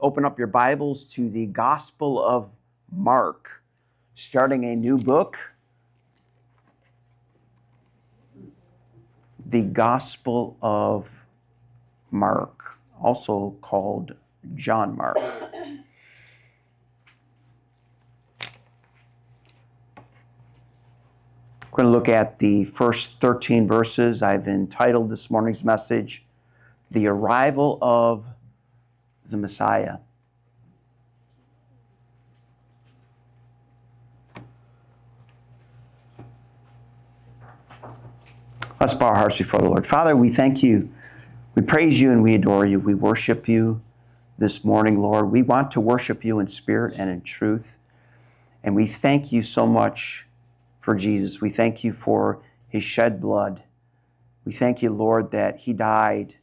open up your Bibles to the Gospel of Mark, starting a new book, the Gospel of Mark, also called John Mark. We're going to look at the first 13 verses. I've entitled this morning's message, The Arrival of the Messiah. Let's bow our hearts before the Lord. Father, we thank you. We praise you and we adore you. We worship you this morning, Lord. We want to worship you in spirit and in truth. And we thank you so much for Jesus. We thank you for his shed blood. We thank you, Lord, that he died,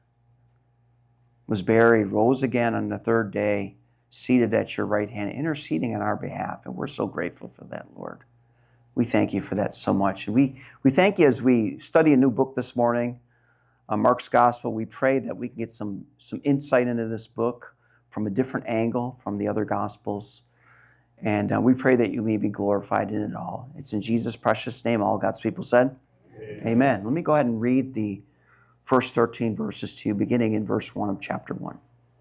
was buried, rose again on the third day, seated at your right hand, interceding on our behalf. And we're so grateful for that, Lord. We thank you for that so much. And we thank you as we study a new book this morning, Mark's Gospel. We pray that we can get some insight into this book from a different angle from the other Gospels. And we pray that you may be glorified in it all. It's in Jesus' precious name, all God's people said. Amen. Let me go ahead and read the first 13 verses to you, beginning in verse 1 of chapter 1.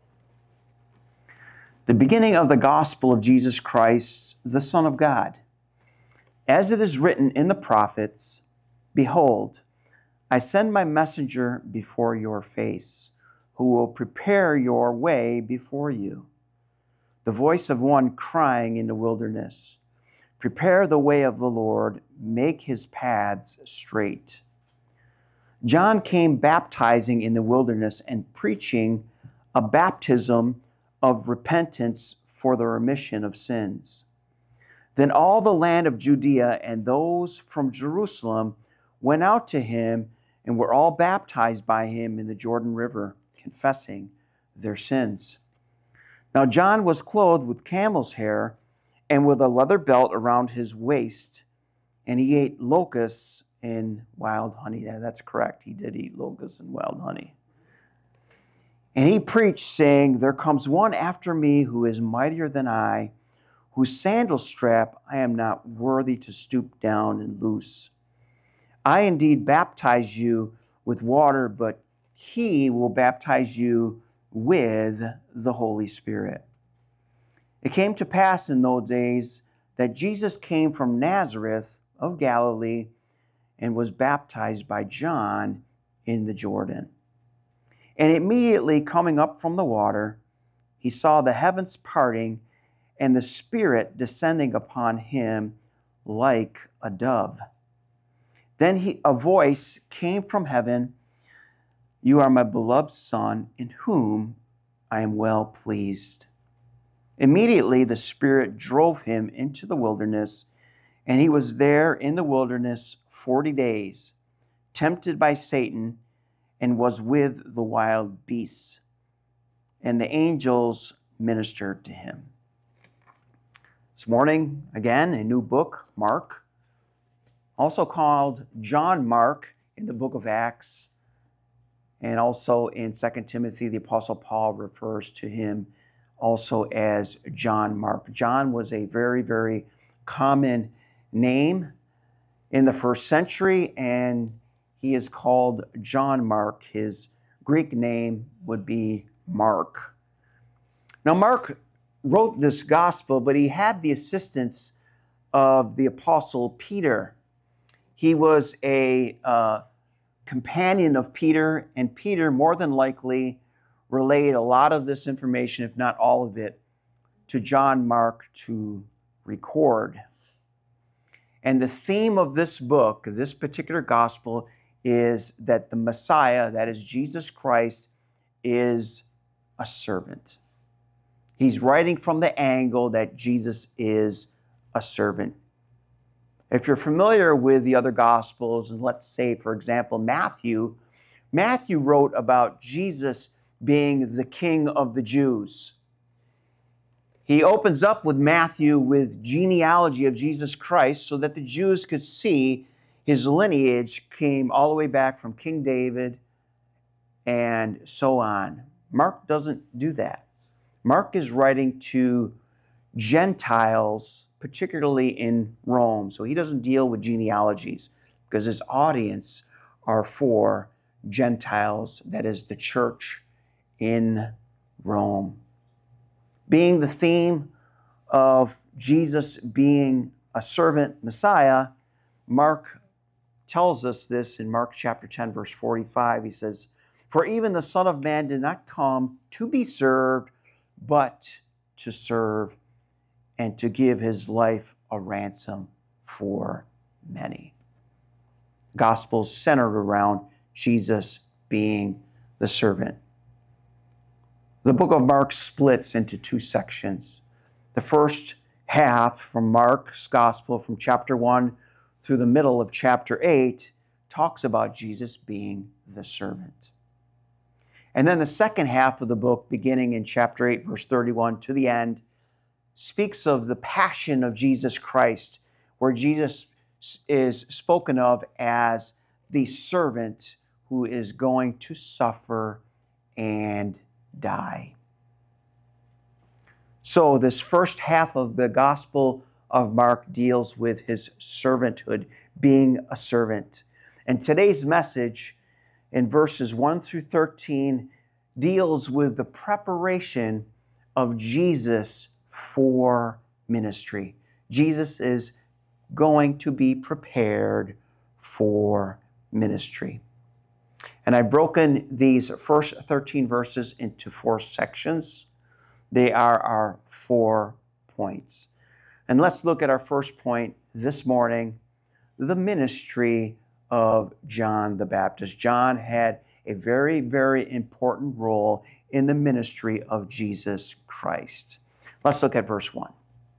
The beginning of the gospel of Jesus Christ, the Son of God. As it is written in the prophets, behold, I send my messenger before your face, who will prepare your way before you. The voice of one crying in the wilderness, prepare the way of the Lord, make his paths straight. John came baptizing in the wilderness and preaching a baptism of repentance for the remission of sins. Then all the land of Judea and those from Jerusalem went out to him and were all baptized by him in the Jordan River, confessing their sins. Now John was clothed with camel's hair and with a leather belt around his waist, and he ate locusts and wild honey. Yeah, that's correct. He did eat locusts and wild honey. And he preached, saying, there comes one after me who is mightier than I, whose sandal strap I am not worthy to stoop down and loose. I indeed baptize you with water, but he will baptize you with the Holy Spirit. It came to pass in those days that Jesus came from Nazareth of Galilee and was baptized by John in the Jordan. And immediately coming up from the water, he saw the heavens parting and the Spirit descending upon him like a dove. Then a voice came from heaven, you are my beloved Son, in whom I am well pleased. Immediately the Spirit drove him into the wilderness, and he was there in the wilderness 40 days, tempted by Satan, and was with the wild beasts. And the angels ministered to him. This morning, again, a new book, Mark, also called John Mark in the book of Acts. And also in 2 Timothy, the Apostle Paul refers to him also as John Mark. John was a very, very common name in the first century, and he is called John Mark. His Greek name would be Mark. Now, Mark wrote this gospel, but he had the assistance of the Apostle Peter. He was a companion of Peter, and Peter more than likely relayed a lot of this information, if not all of it, to John Mark to record. And the theme of this book, this particular gospel, is that the Messiah, that is Jesus Christ, is a servant. He's writing from the angle that Jesus is a servant. If you're familiar with the other Gospels, and let's say, for example, Matthew wrote about Jesus being the King of the Jews. He opens up with Matthew with genealogy of Jesus Christ so that the Jews could see his lineage came all the way back from King David and so on. Mark doesn't do that. Mark is writing to Gentiles, particularly in Rome. So he doesn't deal with genealogies because his audience are for Gentiles, that is the church in Rome. Being the theme of Jesus being a servant Messiah, Mark tells us this in Mark chapter 10, verse 45. He says, "For even the Son of Man did not come to be served, but to serve and to give his life a ransom for many." Gospels centered around Jesus being the servant. The book of Mark splits into two sections. The first half from Mark's gospel, from chapter 1 through the middle of chapter 8, talks about Jesus being the servant. And then the second half of the book, beginning in chapter 8, verse 31 to the end, speaks of the passion of Jesus Christ, where Jesus is spoken of as the servant who is going to suffer and die. So this first half of the Gospel of Mark deals with his servanthood, being a servant. And today's message in verses 1 through 13 deals with the preparation of Jesus for ministry. Jesus is going to be prepared for ministry. And I've broken these first 13 verses into 4 sections. They are our 4 points. And let's look at our first point this morning, the ministry of John the Baptist. John had a very, very important role in the ministry of Jesus Christ. Let's look at verse 1.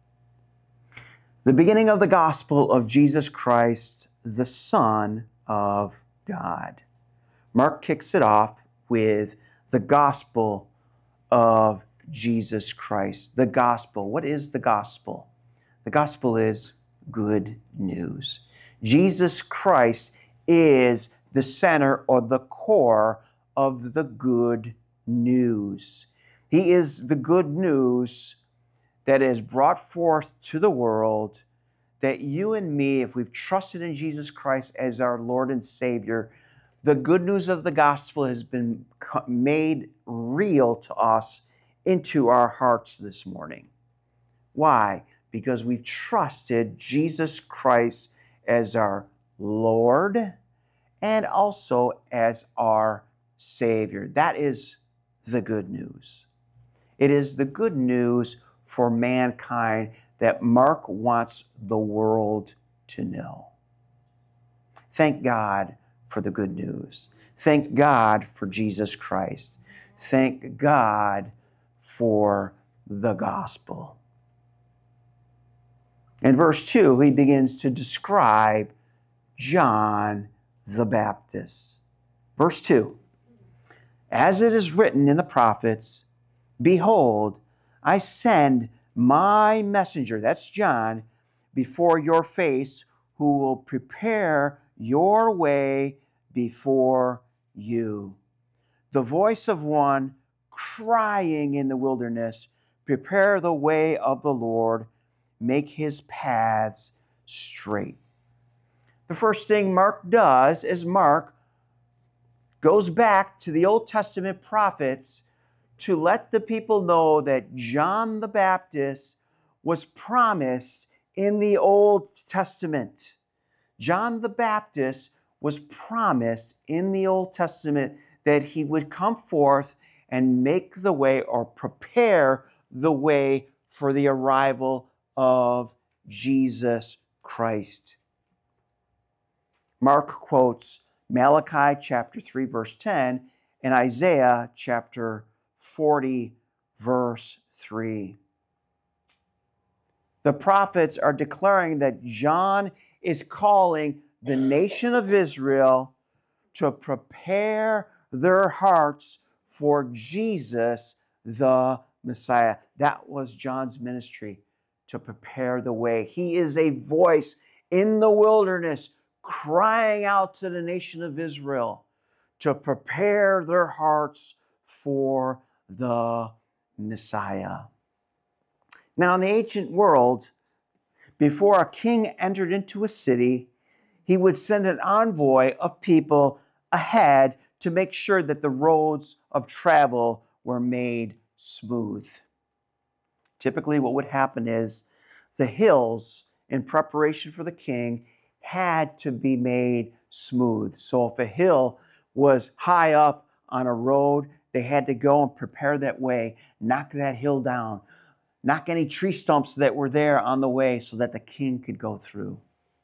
The beginning of the gospel of Jesus Christ, the Son of God. Mark kicks it off with the gospel of Jesus Christ. The gospel. What is the gospel? The gospel is good news. Jesus Christ is the center or the core of the good news. He is the good news that is brought forth to the world, that you and me, if we've trusted in Jesus Christ as our Lord and Savior, the good news of the gospel has been made real to us into our hearts this morning. Why? Because we've trusted Jesus Christ as our Lord and also as our Savior. That is the good news. It is the good news for mankind that Mark wants the world to know. Thank God for the good news. Thank God for Jesus Christ. Thank God for the gospel. In verse 2, he begins to describe John the Baptist. Verse 2, "As it is written in the prophets, behold, I send my messenger," that's John, "before your face, who will prepare your way before you. The voice of one crying in the wilderness, prepare the way of the Lord, make his paths straight." The first thing Mark does is Mark goes back to the Old Testament prophets to let the people know that John the Baptist was promised in the Old Testament. John the Baptist was promised in the Old Testament that he would come forth and make the way or prepare the way for the arrival of Jesus Christ. Mark quotes Malachi chapter 3, verse 10, and Isaiah chapter 40, verse 3. The prophets are declaring that John is calling the nation of Israel to prepare their hearts for Jesus, the Messiah. That was John's ministry, to prepare the way. He is a voice in the wilderness crying out to the nation of Israel to prepare their hearts for the Messiah. Now, in the ancient world, before a king entered into a city, he would send an envoy of people ahead to make sure that the roads of travel were made smooth. Typically, what would happen is the hills, in preparation for the king, had to be made smooth. So if a hill was high up on a road, they had to go and prepare that way, knock that hill down, knock any tree stumps that were there on the way so that the king could go through.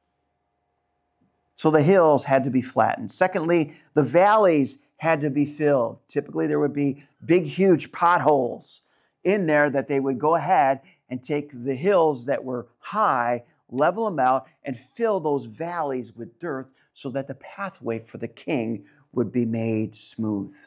So the hills had to be flattened. Secondly, the valleys had to be filled. Typically, there would be big, huge potholes in there that they would go ahead and take the hills that were high, level them out, and fill those valleys with dirt so that the pathway for the king would be made smooth.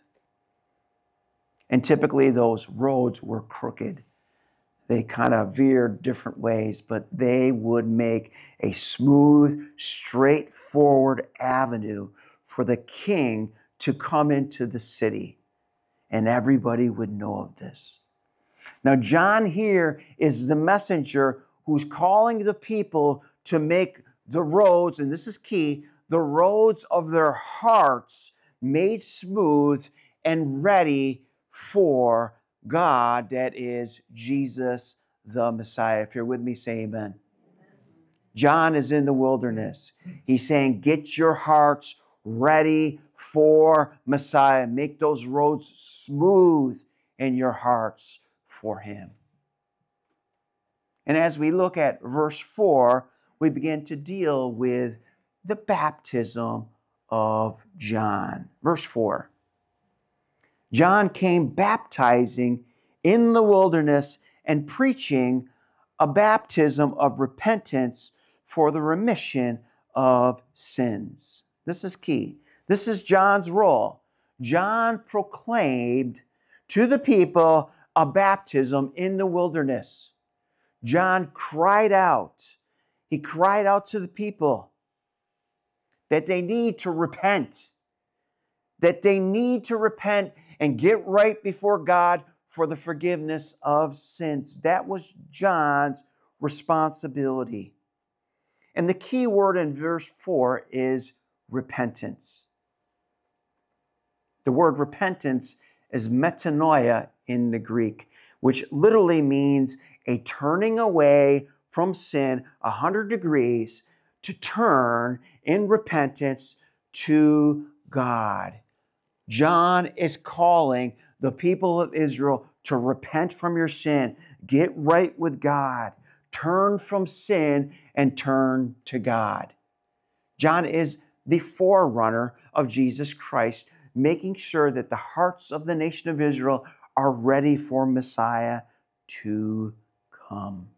And typically, those roads were crooked. They kind of veered different ways, but they would make a smooth, straightforward avenue for the king to come into the city. And everybody would know of this. Now, John here is the messenger who's calling the people to make the roads, and this is key, the roads of their hearts made smooth and ready for God, that is Jesus the Messiah. If you're with me, say amen. John is in the wilderness. He's saying, get your hearts ready for Messiah. Make those roads smooth in your hearts for him. And as we look at verse 4, we begin to deal with the baptism of John. Verse 4. John came baptizing in the wilderness and preaching a baptism of repentance for the remission of sins. This is key. This is John's role. John proclaimed to the people a baptism in the wilderness. John cried out. He cried out to the people that they need to repent. That they need to repent and get right before God for the forgiveness of sins. That was John's responsibility. And the key word in verse 4 is repentance. The word repentance is metanoia in the Greek, which literally means a turning away from sin 100 degrees to turn in repentance to God. John is calling the people of Israel to repent from your sin, get right with God, turn from sin and turn to God. John is the forerunner of Jesus Christ, making sure that the hearts of the nation of Israel are ready for Messiah to come.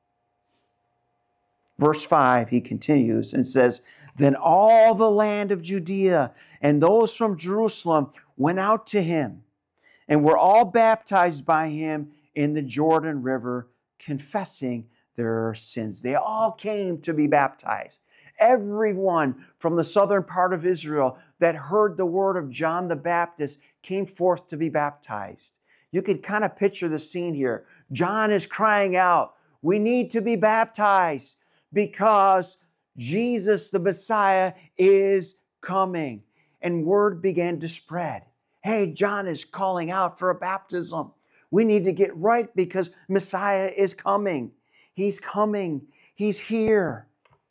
Verse 5, he continues and says, Then all the land of Judea and those from Jerusalem went out to him and were all baptized by him in the Jordan River, confessing their sins. They all came to be baptized. Everyone from the southern part of Israel that heard the word of John the Baptist came forth to be baptized. You can kind of picture the scene here. John is crying out, we need to be baptized because Jesus the Messiah is coming. And word began to spread. Hey, John is calling out for a baptism. We need to get right because Messiah is coming. He's coming. He's here.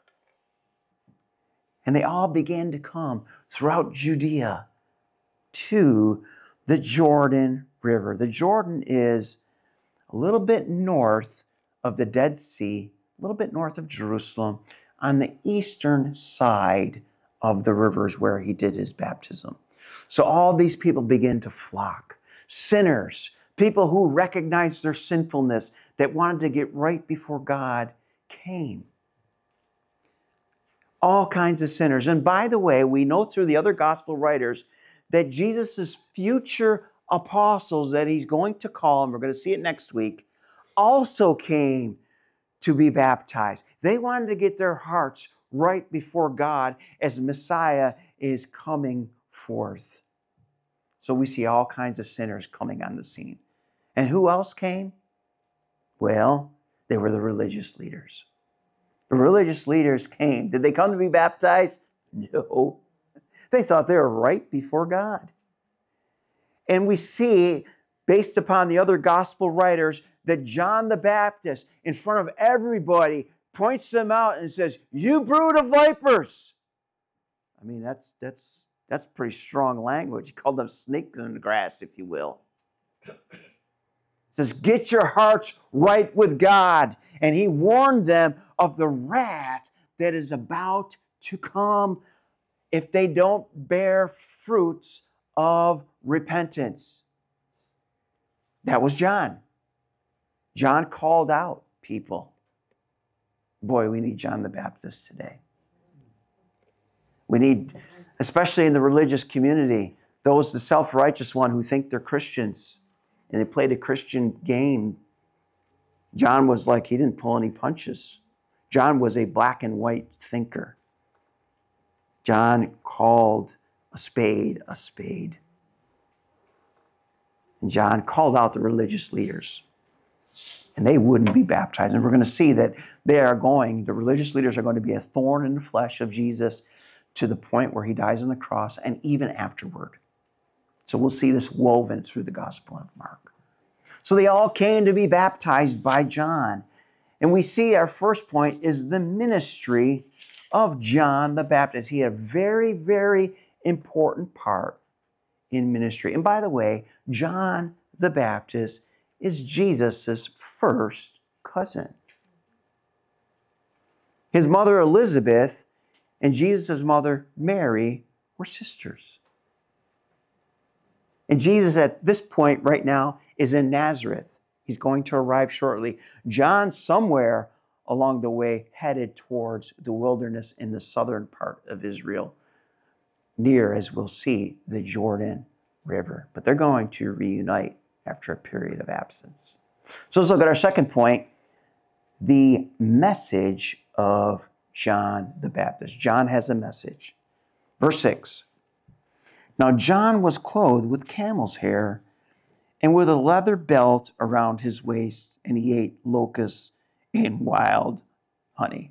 And they all began to come throughout Judea to the Jordan River. The Jordan is a little bit north of the Dead Sea, a little bit north of Jerusalem, on the eastern side of the rivers where he did his baptism. So all these people begin to flock. Sinners, people who recognized their sinfulness, that wanted to get right before God, came. All kinds of sinners. And by the way, we know through the other gospel writers that Jesus' future apostles that he's going to call, and we're going to see it next week, also came to be baptized. They wanted to get their hearts right before God as Messiah is coming forth. So we see all kinds of sinners coming on the scene. And who else came? Well, they were the religious leaders. The religious leaders came. Did they come to be baptized? No. They thought they were right before God. And we see, based upon the other gospel writers, that John the Baptist, in front of everybody, points them out and says, "You brood of vipers." I mean, that's pretty strong language. He called them snakes in the grass, if you will. It says, "Get your hearts right with God." And he warned them of the wrath that is about to come if they don't bear fruits of repentance. That was John. John called out people. Boy, we need John the Baptist today. We need, especially in the religious community, those, the self-righteous one who think they're Christians and they played a Christian game. John was like, he didn't pull any punches. John was a black and white thinker. John called a spade a spade. And John called out the religious leaders. And they wouldn't be baptized. And we're going to see that the religious leaders are going to be a thorn in the flesh of Jesus to the point where he dies on the cross and even afterward. So we'll see this woven through the Gospel of Mark. So they all came to be baptized by John. And we see our first point is the ministry of John the Baptist. He had a very, very important part in ministry. And by the way, John the Baptist is Jesus' first cousin. His mother Elizabeth and Jesus' mother Mary were sisters. And Jesus at this point right now is in Nazareth. He's going to arrive shortly. John somewhere along the way headed towards the wilderness in the southern part of Israel, near, as we'll see, the Jordan River. But they're going to reunite after a period of absence. So let's look at our second point, the message of John the Baptist. John has a message. Verse 6. Now John was clothed with camel's hair and with a leather belt around his waist, and he ate locusts and wild honey.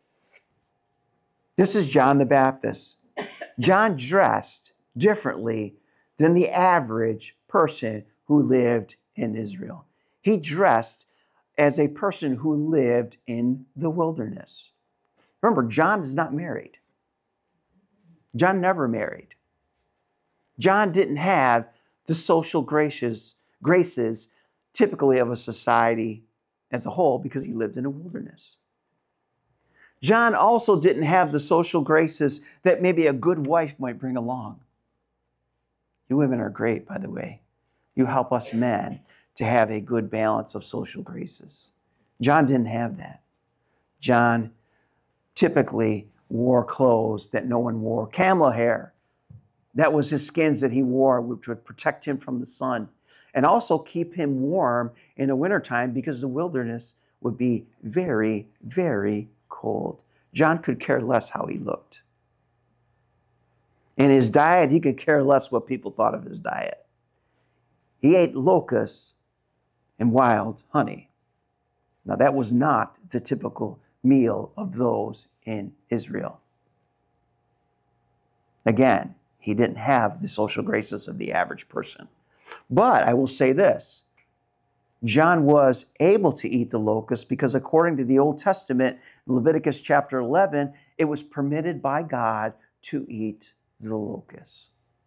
This is John the Baptist. John dressed differently than the average person who lived in Israel. He dressed as a person who lived in the wilderness. Remember, John is not married. John never married. John didn't have the social graces typically of a society as a whole because he lived in a wilderness. John also didn't have the social graces that maybe a good wife might bring along. You women are great, by the way. You help us men to have a good balance of social graces. John didn't have that. John typically wore clothes that no one wore. Camel hair. That was his skins that he wore, which would protect him from the sun and also keep him warm in the wintertime because the wilderness would be very, very cold. John could care less how he looked. In his diet, he could care less what people thought of his diet. He ate locusts and wild honey. Now, that was not the typical meal of those in Israel. Again, he didn't have the social graces of the average person. But I will say this, John was able to eat the locusts because according to the Old Testament, Leviticus chapter 11, it was permitted by God to eat the locusts.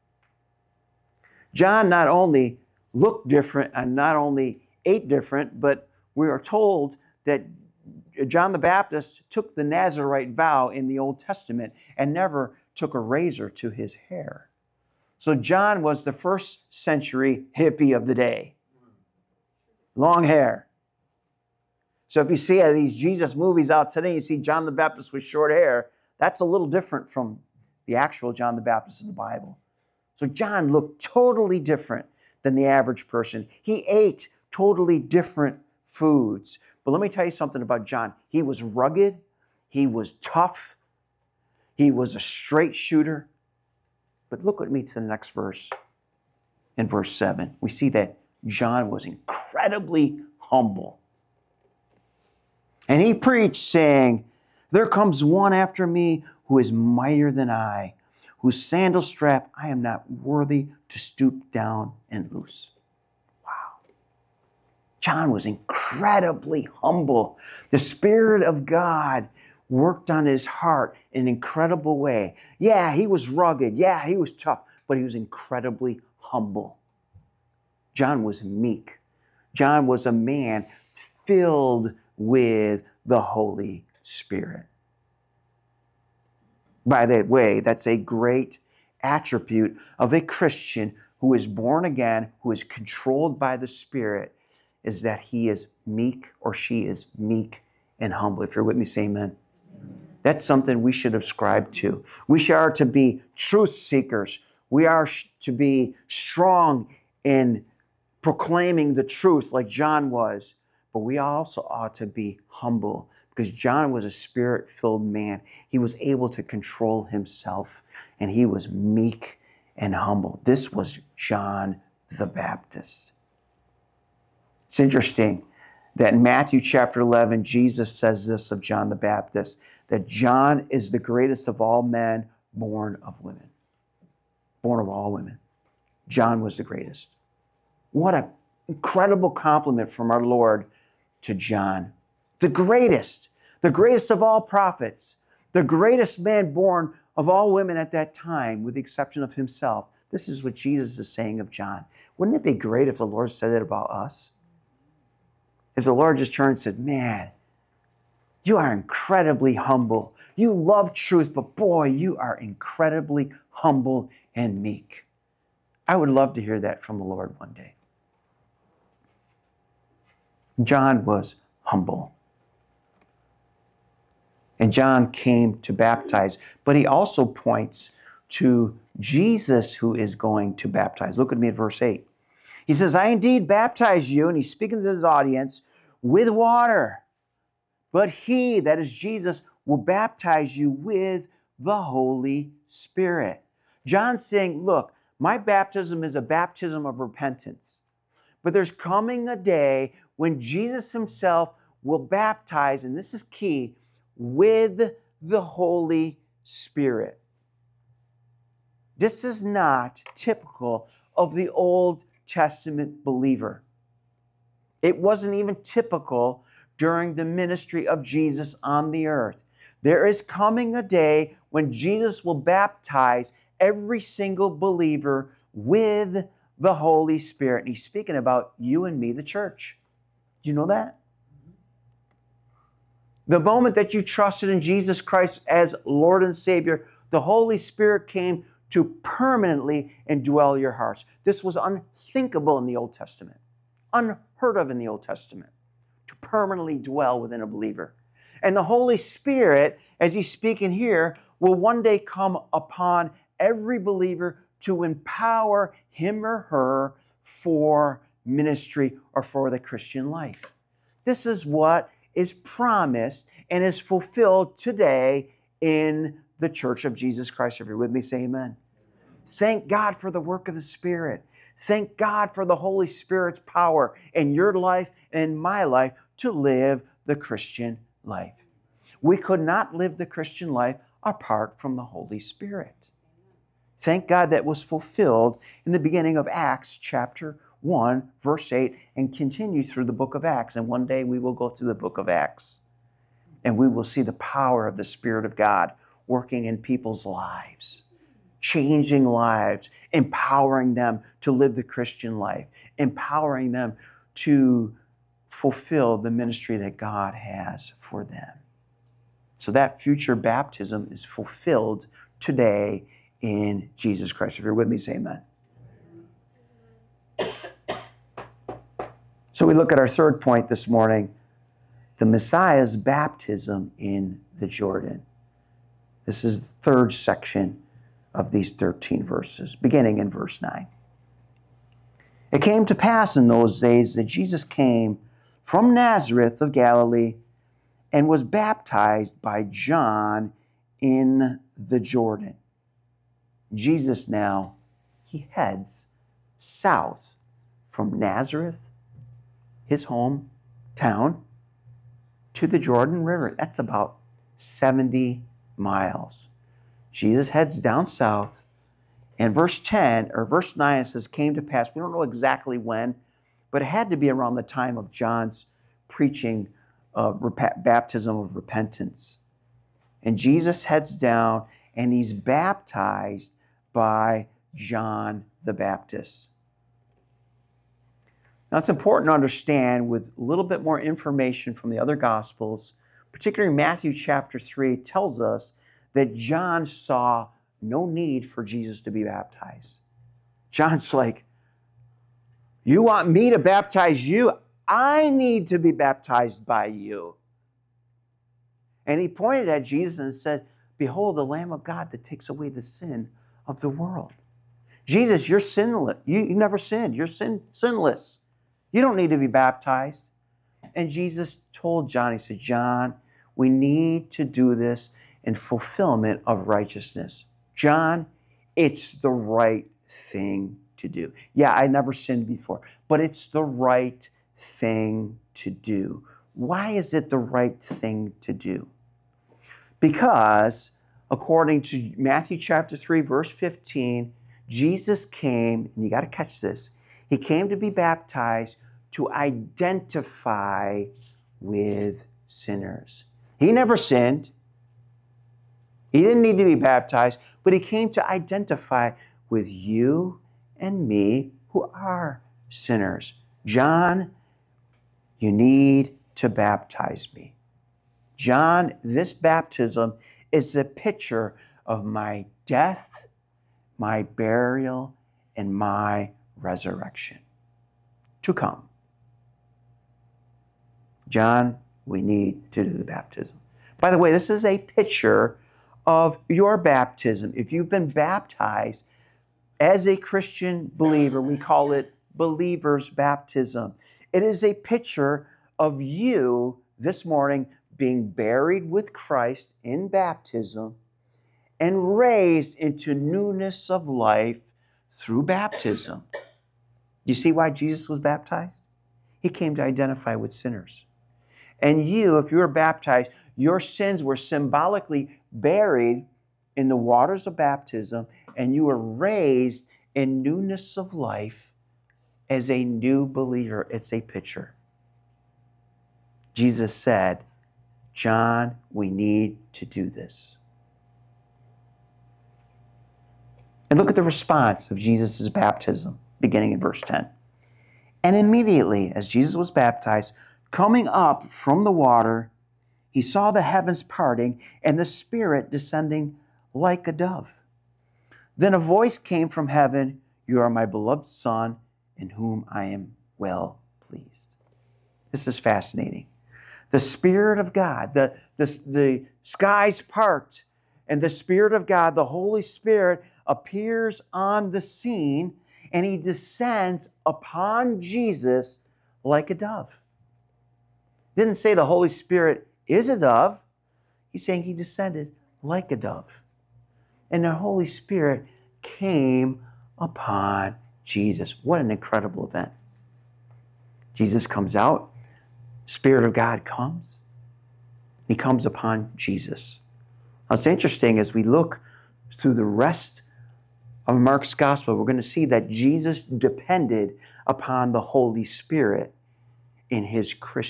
John not only looked different and not only ate different, but we are told that John the Baptist took the Nazirite vow in the Old Testament and never took a razor to his hair. So John was the first century hippie of the day. Long hair. So if you see these Jesus movies out today, you see John the Baptist with short hair, that's a little different from the actual John the Baptist of the Bible. So John looked totally different than the average person. He ate totally different foods. But let me tell you something about John. He was rugged. He was tough. He was a straight shooter. But look with me to the next verse. In verse 7, we see that John was incredibly humble. And he preached, saying, "There comes one after me who is mightier than I, whose sandal strap I am not worthy to stoop down and loose." Wow. John was incredibly humble. The Spirit of God worked on his heart in an incredible way. Yeah, he was rugged. Yeah, he was tough, but he was incredibly humble. John was meek. John was a man filled with the Holy Spirit. By that way, that's a great attribute of a Christian who is born again, who is controlled by the Spirit, is that he is meek or she is meek and humble. If you're with me, say amen. That's something we should ascribe to. We are to be truth seekers. We are to be strong in proclaiming the truth like John was. But we also ought to be humble because John was a Spirit-filled man. He was able to control himself, and he was meek and humble. This was John the Baptist. It's interesting that in Matthew chapter 11, Jesus says this of John the Baptist, that John is the greatest of all men born of women. Born of all women. John was the greatest. What an incredible compliment from our Lord to John. The greatest of all prophets, the greatest man born of all women at that time, with the exception of himself. This is what Jesus is saying of John. Wouldn't it be great if the Lord said it about us? If the Lord just turned and said, "Man, you are incredibly humble. You love truth, but boy, you are incredibly humble and meek." I would love to hear that from the Lord one day. John was humble. And John came to baptize, but he also points to Jesus who is going to baptize. Look at me at verse 8. He says, "I indeed baptize you," and he's speaking to his audience, "with water. But he," that is Jesus, "will baptize you with the Holy Spirit." John's saying, look, my baptism is a baptism of repentance. But there's coming a day when Jesus himself will baptize, and this is key, with the Holy Spirit. This is not typical of the Old Testament believer. It wasn't even typical during the ministry of Jesus on the earth. There is coming a day when Jesus will baptize every single believer with the Holy Spirit. And he's speaking about you and me, the church. Do you know that? The moment that you trusted in Jesus Christ as Lord and Savior, the Holy Spirit came to permanently indwell your hearts. This was unthinkable in the Old Testament, unheard of in the Old Testament, to permanently dwell within a believer. And the Holy Spirit, as he's speaking here, will one day come upon every believer to empower him or her for ministry or for the Christian life. This is what is promised and is fulfilled today in the Church of Jesus Christ. If you're with me, say amen. Thank God for the work of the Spirit. Thank God for the Holy Spirit's power in your life and in my life to live the Christian life. We could not live the Christian life apart from the Holy Spirit. Thank God that was fulfilled in the beginning of Acts chapter 1, verse 8, and continues through the book of Acts. And one day we will go through the book of Acts, and we will see the power of the Spirit of God working in people's lives, changing lives, empowering them to live the Christian life, empowering them to fulfill the ministry that God has for them. So that future baptism is fulfilled today in Jesus Christ. If you're with me, say amen. So we look at our third point this morning, the Messiah's baptism in the Jordan. This is the third section of these 13 verses, beginning in verse 9. It came to pass in those days that Jesus came from Nazareth of Galilee and was baptized by John in the Jordan. Jesus now, he heads south from Nazareth, his hometown, to the Jordan River. That's about 70 miles. Jesus heads down south, and verse 10 or verse 9 says, came to pass. We don't know exactly when, but it had to be around the time of John's preaching of baptism of repentance. And Jesus heads down, and he's baptized by John the Baptist. Now, it's important to understand, with a little bit more information from the other Gospels, particularly Matthew chapter 3 tells us that John saw no need for Jesus to be baptized. John's like, you want me to baptize you? I need to be baptized by you. And he pointed at Jesus and said, behold, the Lamb of God that takes away the sin of the world. Jesus, you're sinless. You never sinned. You're sinless. You don't need to be baptized. And Jesus told John, he said, John, we need to do this in fulfillment of righteousness. John, it's the right thing to do. Yeah, I never sinned before, but it's the right thing to do. Why is it the right thing to do? Because according to Matthew chapter 3, verse 15, Jesus came, and you got to catch this, he came to be baptized to identify with sinners. He never sinned. He didn't need to be baptized, but he came to identify with you and me who are sinners. John, you need to baptize me. John, this baptism is a picture of my death, my burial, and my resurrection to come. John, we need to do the baptism. By the way, this is a picture of your baptism. If you've been baptized as a Christian believer, we call it believer's baptism. It is a picture of you this morning being buried with Christ in baptism and raised into newness of life through baptism. Do you see why Jesus was baptized? He came to identify with sinners. And you, if you were baptized, your sins were symbolically buried in the waters of baptism, and you were raised in newness of life as a new believer. It's a picture. Jesus said, John, we need to do this. And look at the response of Jesus' baptism, beginning in verse 10. And immediately, as Jesus was baptized, coming up from the water, he saw the heavens parting and the Spirit descending like a dove. Then a voice came from heaven, you are my beloved Son, in whom I am well pleased. This is fascinating. The Spirit of God, the skies part, and the Spirit of God, the Holy Spirit, appears on the scene, and he descends upon Jesus like a dove. It didn't say the Holy Spirit is a dove. He's saying he descended like a dove. And the Holy Spirit came upon Jesus. What an incredible event. Jesus comes out. Spirit of God comes. He comes upon Jesus. Now, it's interesting as we look through the rest of Mark's gospel, we're going to see that Jesus depended upon the Holy Spirit in his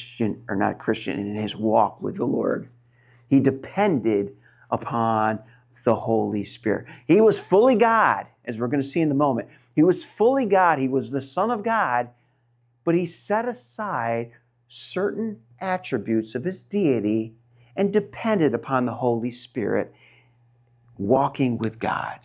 in his walk with the Lord. He depended upon the Holy Spirit. He was fully God, as we're going to see in a moment. He was fully God. He was the Son of God, but he set aside certain attributes of his deity and depended upon the Holy Spirit, walking with God.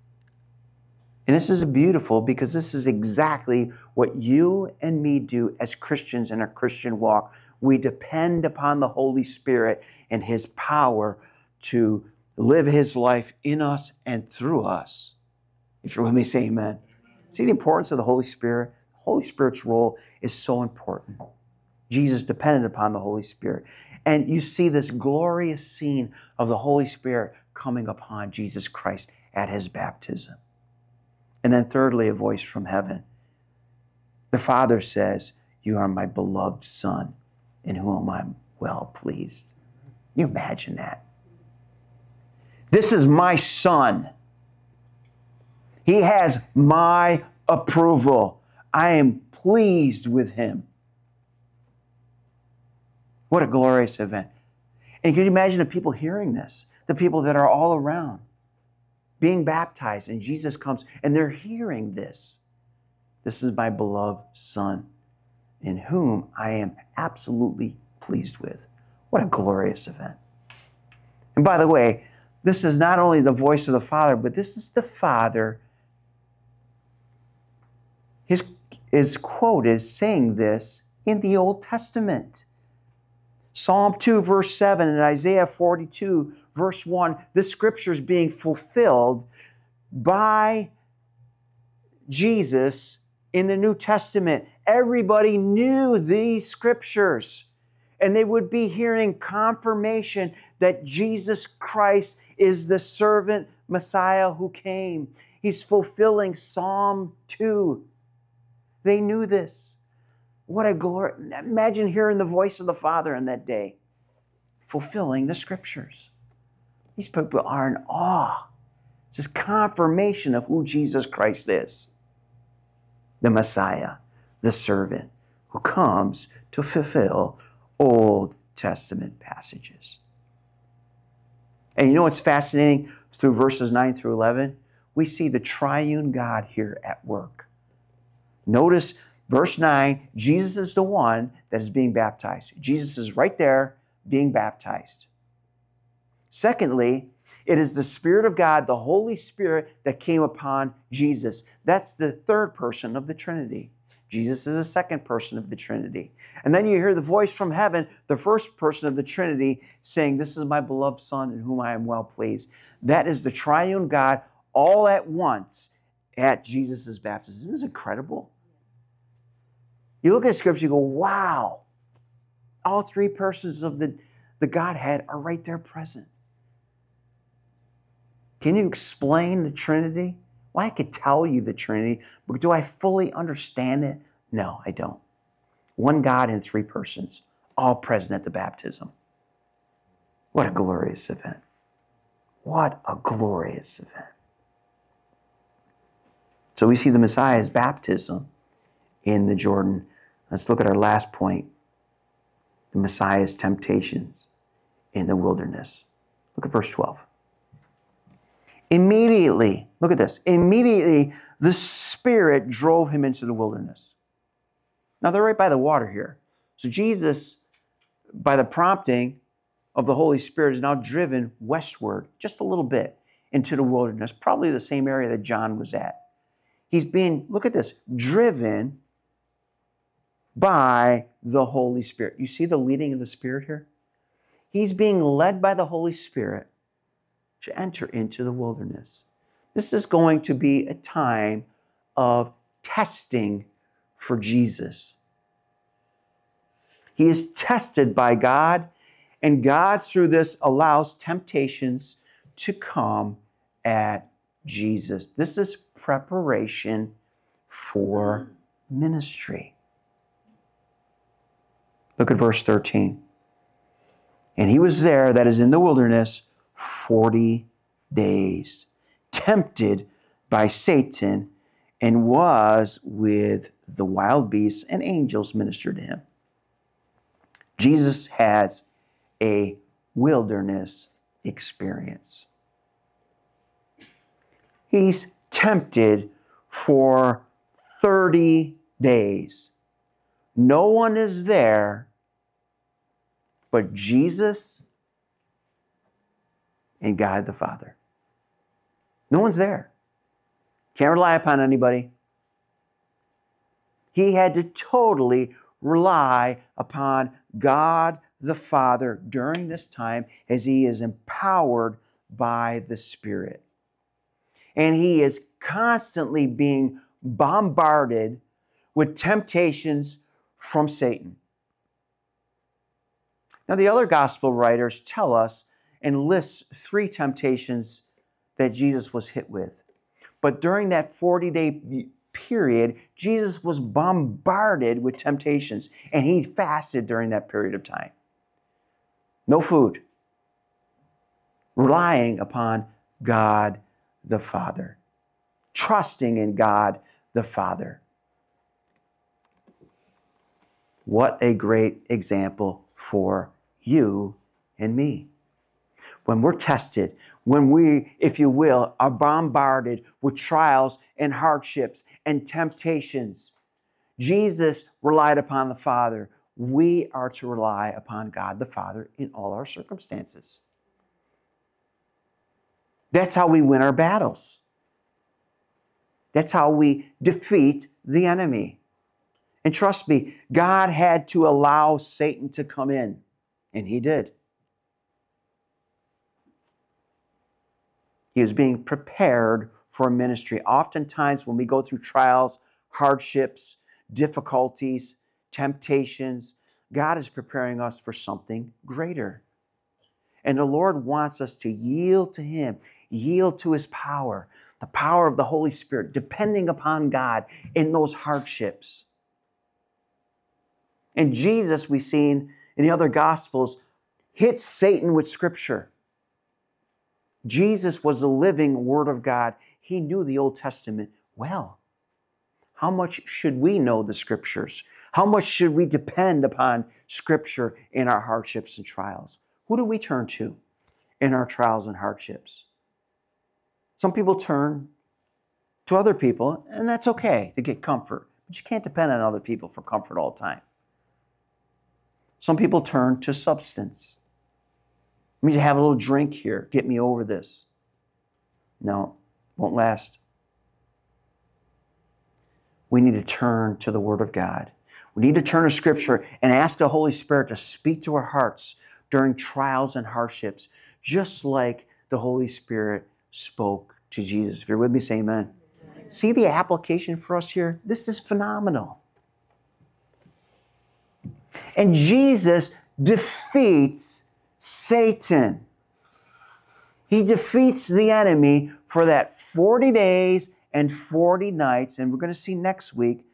And this is beautiful because this is exactly what you and me do as Christians in our Christian walk. We depend upon the Holy Spirit and his power to live his life in us and through us. If you're with me, say amen. See the importance of the Holy Spirit? The Holy Spirit's role is so important. Jesus depended upon the Holy Spirit. And you see this glorious scene of the Holy Spirit coming upon Jesus Christ at his baptism. And then thirdly, a voice from heaven. The Father says, "You are my beloved Son, in whom I'm well pleased." You imagine that? This is my Son. He has my approval. I am pleased with him. What a glorious event. And can you imagine the people hearing this? The people that are all around being baptized, and Jesus comes and they're hearing this. This is my beloved Son, in whom I am absolutely pleased with. What a glorious event. And by the way, this is not only the voice of the Father, but this is the Father. His quote is saying this in the Old Testament. Psalm 2, verse 7, and Isaiah 42, verse 1, this scripture is being fulfilled by Jesus in the New Testament. Everybody knew these scriptures, and they would be hearing confirmation that Jesus Christ is the servant Messiah who came. He's fulfilling Psalm 2. They knew this. What a glory. Imagine hearing the voice of the Father in that day, fulfilling the scriptures. These people are in awe. It's this confirmation of who Jesus Christ is. The Messiah, the servant who comes to fulfill Old Testament passages. And you know what's fascinating? Through verses 9 through 11, we see the triune God here at work. Notice verse 9, Jesus is the one that is being baptized. Jesus is right there being baptized. Secondly, it is the Spirit of God, the Holy Spirit, that came upon Jesus. That's the third person of the Trinity. Jesus is the second person of the Trinity. And then you hear the voice from heaven, the first person of the Trinity, saying, "This is my beloved Son in whom I am well pleased." That is the triune God all at once at Jesus' baptism. Isn't this incredible? You look at Scripture, you go, wow. All three persons of the Godhead are right there present. Can you explain the Trinity? Well, I could tell you the Trinity, but do I fully understand it? No, I don't. One God in three persons, all present at the baptism. What a glorious event. What a glorious event. So we see the Messiah's baptism in the Jordan. Let's look at our last point. The Messiah's temptations in the wilderness. Look at verse 12. Immediately, look at this. Immediately, the Spirit drove him into the wilderness. Now, they're right by the water here. So Jesus, by the prompting of the Holy Spirit, is now driven westward just a little bit into the wilderness, probably the same area that John was at. He's being, look at this, driven by the Holy Spirit. You see the leading of the Spirit here? He's being led by the Holy Spirit to enter into the wilderness. This is going to be a time of testing for Jesus. He is tested by God, and God through this allows temptations to come at Jesus. This is preparation for ministry. Look at verse 13. And he was there, that is in the wilderness, 40 days, tempted by Satan, and was with the wild beasts, and angels ministered to him. Jesus has a wilderness experience. He's tempted for 30 days. No one is there but Jesus and God the Father. No one's there. Can't rely upon anybody. He had to totally rely upon God the Father during this time as he is empowered by the Spirit. And he is constantly being bombarded with temptations from Satan. Now, the other gospel writers tell us and lists 3 temptations that Jesus was hit with. But during that 40-day period, Jesus was bombarded with temptations, and he fasted during that period of time. No food. Relying upon God the Father. Trusting in God the Father. What a great example for you and me. When we're tested, when we, if you will, are bombarded with trials and hardships and temptations, Jesus relied upon the Father. We are to rely upon God the Father in all our circumstances. That's how we win our battles. That's how we defeat the enemy. And trust me, God had to allow Satan to come in, and he did. He was being prepared for ministry. Oftentimes when we go through trials, hardships, difficulties, temptations, God is preparing us for something greater. And the Lord wants us to yield to Him, yield to His power, the power of the Holy Spirit, depending upon God in those hardships. And Jesus, we've seen in the other Gospels, hits Satan with Scripture. Jesus was the living Word of God. He knew the Old Testament well. How much should we know the Scriptures? How much should we depend upon Scripture in our hardships and trials? Who do we turn to in our trials and hardships? Some people turn to other people, and that's okay to get comfort. But you can't depend on other people for comfort all the time. Some people turn to substance. Let me just have a little drink here. Get me over this. No, won't last. We need to turn to the Word of God. We need to turn to Scripture and ask the Holy Spirit to speak to our hearts during trials and hardships, just like the Holy Spirit spoke to Jesus. If you're with me, say amen. See the application for us here? This is phenomenal. And Jesus defeats Satan. He defeats the enemy for that 40 days and 40 nights. And we're going to see next week,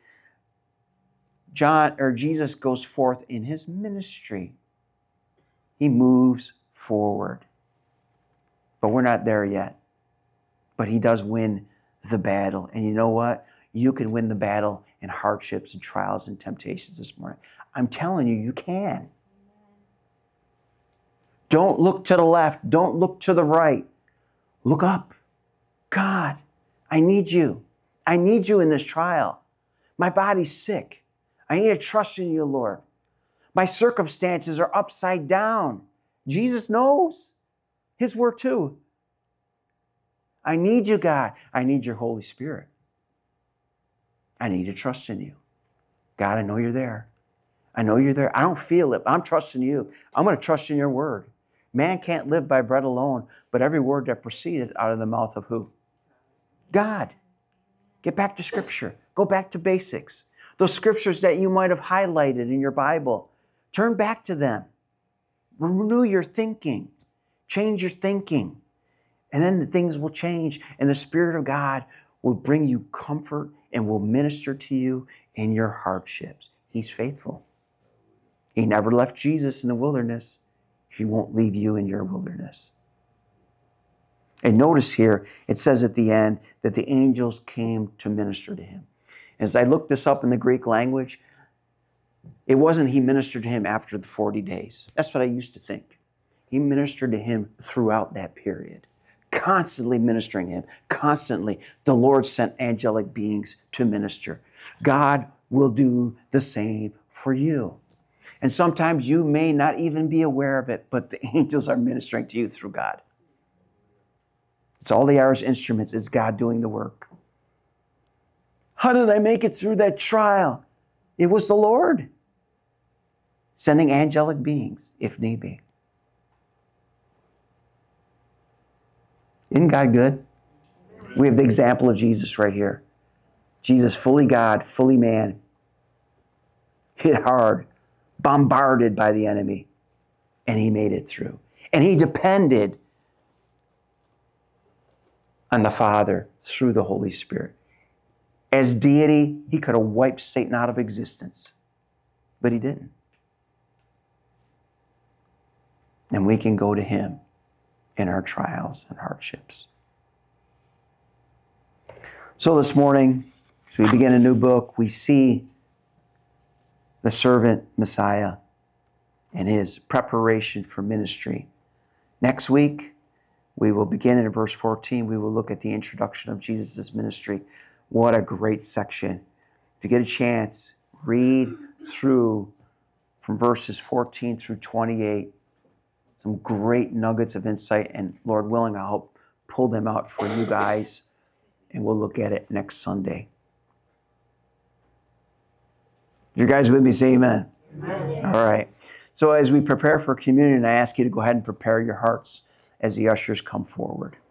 Jesus goes forth in his ministry. He moves forward. But we're not there yet. But he does win the battle. And you know what? You can win the battle in hardships and trials and temptations this morning. I'm telling you, you can. Don't look to the left. Don't look to the right. Look up. God, I need you. I need you in this trial. My body's sick. I need to trust in you, Lord. My circumstances are upside down. Jesus knows. His word too. I need you, God. I need your Holy Spirit. I need to trust in you. God, I know you're there. I know you're there. I don't feel it, but I'm trusting you. I'm going to trust in your word. Man can't live by bread alone, but every word that proceeded out of the mouth of who? God. Get back to Scripture. Go back to basics. Those scriptures that you might have highlighted in your Bible, turn back to them. Renew your thinking. Change your thinking. And then the things will change, and the Spirit of God will bring you comfort and will minister to you in your hardships. He's faithful. He never left Jesus in the wilderness. He won't leave you in your wilderness. And notice here, it says at the end that the angels came to minister to him. As I looked this up in the Greek language, it wasn't he ministered to him after the 40 days. That's what I used to think. He ministered to him throughout that period. Constantly ministering to him. Constantly, the Lord sent angelic beings to minister. God will do the same for you. And sometimes you may not even be aware of it, but the angels are ministering to you through God. It's all they are as instruments. It's God doing the work. How did I make it through that trial? It was the Lord sending angelic beings, if need be. Isn't God good? We have the example of Jesus right here. Jesus, fully God, fully man, hit hard, bombarded by the enemy, and he made it through. And he depended on the Father through the Holy Spirit. As deity, he could have wiped Satan out of existence, but he didn't. And we can go to him in our trials and hardships. So this morning, as we begin a new book, we see the servant Messiah and his preparation for ministry. Next week, we will begin in verse 14. We will look at the introduction of Jesus' ministry. What a great section. If you get a chance, read through from verses 14 through 28. Some great nuggets of insight, and Lord willing, I'll help pull them out for you guys, and we'll look at it next Sunday. You guys with me? Say amen. Amen. All right. So as we prepare for communion, I ask you to go ahead and prepare your hearts as the ushers come forward.